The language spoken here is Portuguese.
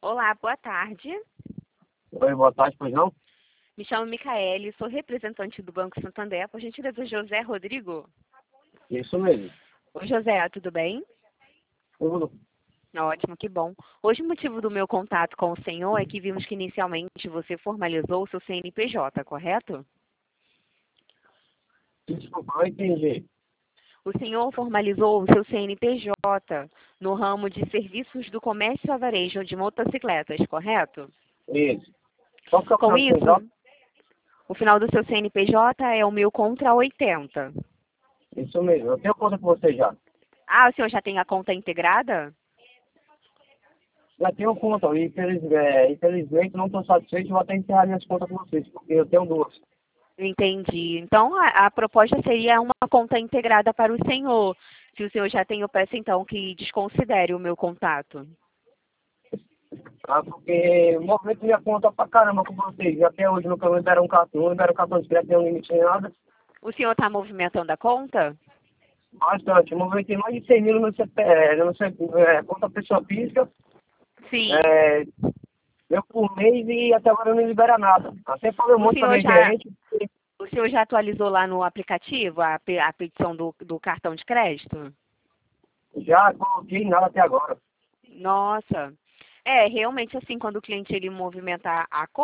Olá, boa tarde. Oi, boa tarde, pois não? Me chamo Micaele, sou representante do Banco Santander, por gentileza, José Rodrigo. Isso mesmo. Oi, José, tudo bem? Tudo. Ótimo, que bom. Hoje o motivo do meu contato com o senhor é que vimos que inicialmente você formalizou o seu CNPJ, correto? Desculpa, não entendi. O senhor formalizou o seu CNPJ no ramo de serviços do comércio a varejo de motocicletas, correto? Isso. Qual que é o Com final do CNPJ? isso, o final do seu CNPJ é o 1000 contra 80. Isso mesmo. Eu tenho conta com você já. Ah, o senhor já tem a conta integrada? Já tenho conta. E, infelizmente, não estou satisfeito. Vou até encerrar minhas contas com vocês, porque eu tenho duas. Entendi. Então, a proposta seria uma conta integrada para o senhor. Se o senhor já tem, eu peço então que desconsidere o meu contato. Tá? Porque movimento minha conta pra caramba com vocês. E até hoje nunca liberaram cartão de crédito, nem um limite nem nada. O senhor está movimentando a conta? Bastante. Eu movimentei mais de 100 mil no meu conta pessoa física. Sim. Eu por mês e até agora não libera nada. Até falei um O monte para senhor minha já, gerente. o senhor já atualizou lá no aplicativo a petição do cartão de crédito? Já coloquei nada até agora. Nossa. É, realmente assim, quando o cliente ele movimenta a